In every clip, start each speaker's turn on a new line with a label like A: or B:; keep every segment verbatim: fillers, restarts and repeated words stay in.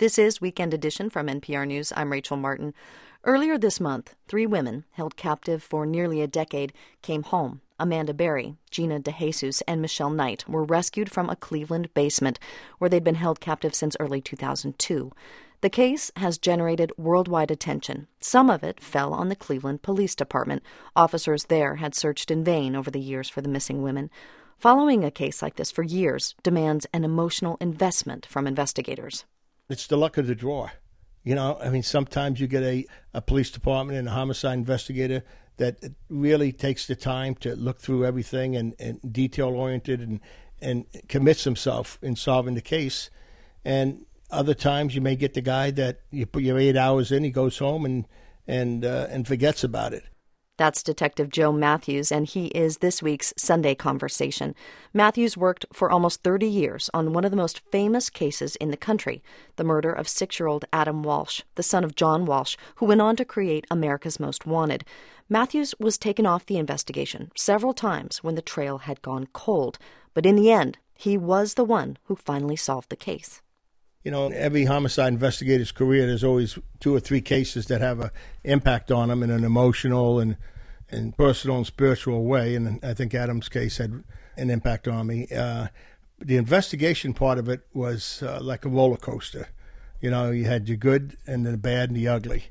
A: This is Weekend Edition from N P R News. I'm Rachel Martin. Earlier this month, three women held captive for nearly a decade came home. Amanda Berry, Gina DeJesus, and Michelle Knight were rescued from a Cleveland basement where they'd been held captive since early two thousand two. The case has generated worldwide attention. Some of it fell on the Cleveland Police Department. Officers there had searched in vain over the years for the missing women. Following a case like this for years demands an emotional investment from investigators.
B: It's the luck of the draw. You know, I mean, sometimes you get a, a police department and a homicide investigator that really takes the time to look through everything and, and detail-oriented and, and commits himself in solving the case. And other times you may get the guy that you put your eight hours in, he goes home and, and, uh, and forgets about it.
A: That's Detective Joe Matthews, and he is this week's Sunday Conversation. Matthews worked for almost thirty years on one of the most famous cases in the country, the murder of six-year-old Adam Walsh, the son of John Walsh, who went on to create America's Most Wanted. Matthews was taken off the investigation several times when the trail had gone cold, but in the end, he was the one who finally solved the case.
B: You know, in every homicide investigator's career, there's always two or three cases that have an impact on them in an emotional and, and personal and spiritual way. And I think Adam's case had an impact on me. Uh, the investigation part of it was uh, like a roller coaster. You know, you had the good and the bad and the ugly.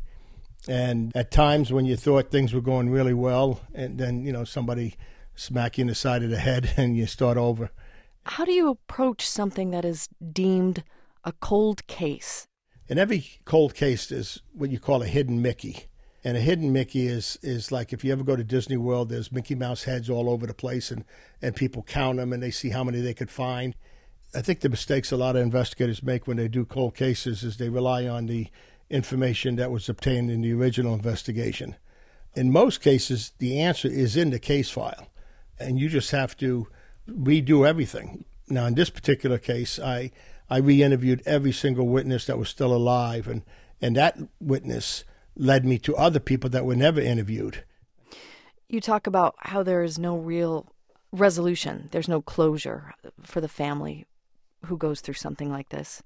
B: And at times when you thought things were going really well, and then, you know, somebody smack you in the side of the head and you start over.
A: How do you approach something that is deemed a cold case?
B: In every cold case, there's what you call a hidden Mickey. And a hidden Mickey is is like if you ever go to Disney World, there's Mickey Mouse heads all over the place, and, and people count them, and they see how many they could find. I think the mistakes a lot of investigators make when they do cold cases is they rely on the information that was obtained in the original investigation. In most cases, the answer is in the case file, and you just have to redo everything. Now, in this particular case, I... I re-interviewed every single witness that was still alive, and, and that witness led me to other people that were never interviewed.
A: You talk about how there is no real resolution. There's no closure for the family who goes through something like this.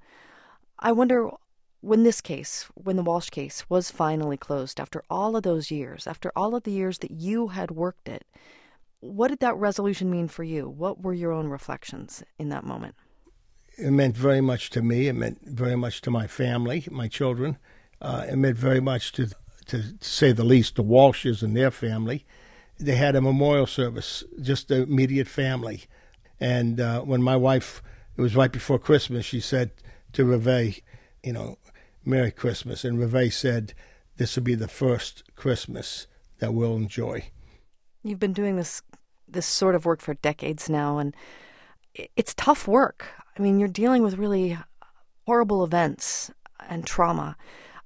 A: I wonder, when this case, when the Walsh case was finally closed, after all of those years, after all of the years that you had worked it, what did that resolution mean for you? What were your own reflections in that moment?
B: It meant very much to me. It meant very much to my family, my children. Uh, it meant very much to, to say the least, the Walshes and their family. They had a memorial service, just the immediate family. And uh, when my wife, it was right before Christmas, she said to Reve, you know, Merry Christmas. And Reve said, this will be the first Christmas that we'll enjoy.
A: You've been doing this this sort of work for decades now, and it's tough work. I mean, you're dealing with really horrible events and trauma.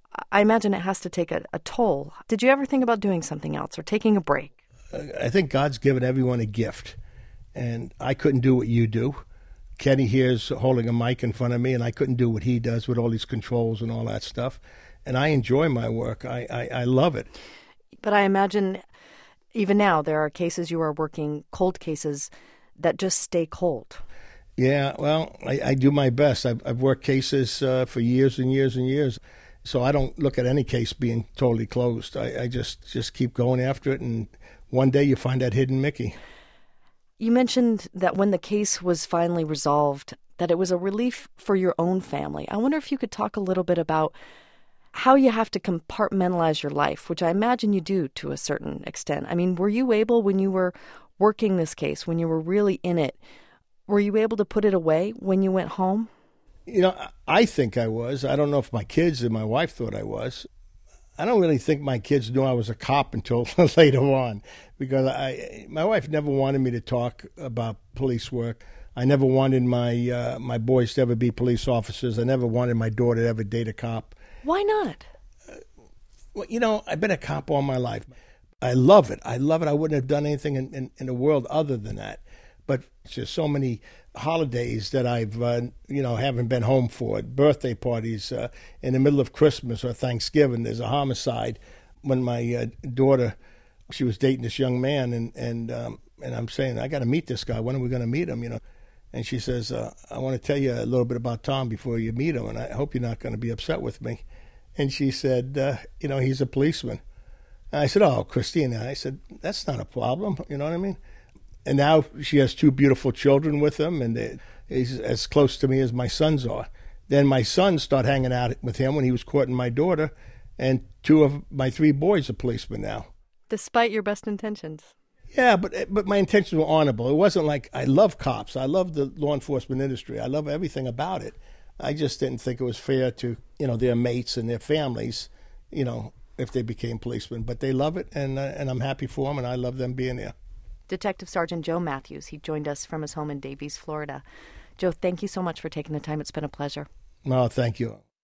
A: I imagine it has to take a, a toll. Did you ever think about doing something else or taking a break?
B: I think God's given everyone a gift, and I couldn't do what you do. Kenny here's holding a mic in front of me, and I couldn't do what he does with all these controls and all that stuff. And I enjoy my work. I, I, I love it.
A: But I imagine even now there are cases you are working, cold cases, that just stay cold.
B: Yeah, well, I, I do my best. I've, I've worked cases uh, for years and years and years, so I don't look at any case being totally closed. I, I just, just keep going after it, and one day you find that hidden Mickey.
A: You mentioned that when the case was finally resolved, that it was a relief for your own family. I wonder if you could talk a little bit about how you have to compartmentalize your life, which I imagine you do to a certain extent. I mean, were you able, when you were working this case, when you were really in it, were you able to put it away when you went home?
B: You know, I think I was. I don't know if my kids and my wife thought I was. I don't really think my kids knew I was a cop until later on, because I, my wife never wanted me to talk about police work. I never wanted my uh, my boys to ever be police officers. I never wanted my daughter to ever date a cop.
A: Why not?
B: Uh, well, you know, I've been a cop all my life. I love it. I love it. I wouldn't have done anything in, in, in the world other than that. But there's so many holidays that I've, uh, you know, haven't been home for. Birthday parties, uh, in the middle of Christmas or Thanksgiving, there's a homicide. When my uh, daughter, she was dating this young man, and and um, and I'm saying, I got to meet this guy. When are we going to meet him? You know, And she says, uh, I want to tell you a little bit about Tom before you meet him, and I hope you're not going to be upset with me. And she said, uh, you know, he's a policeman. And I said, oh, Christina. I said, that's not a problem. You know what I mean? And now she has two beautiful children with him, and they, he's as close to me as my sons are. Then my sons start hanging out with him when he was courting my daughter, and two of my three boys are policemen now.
A: Despite your best intentions.
B: Yeah, but but my intentions were honorable. It wasn't like I love cops. I love the law enforcement industry. I love everything about it. I just didn't think it was fair to, you know, their mates and their families, you know, if they became policemen. But they love it, and uh, and I'm happy for them, and I love them being there.
A: Detective Sergeant Joe Matthews. He joined us from his home in Davies, Florida. Joe, thank you so much for taking the time. It's been a pleasure.
B: Oh, thank you.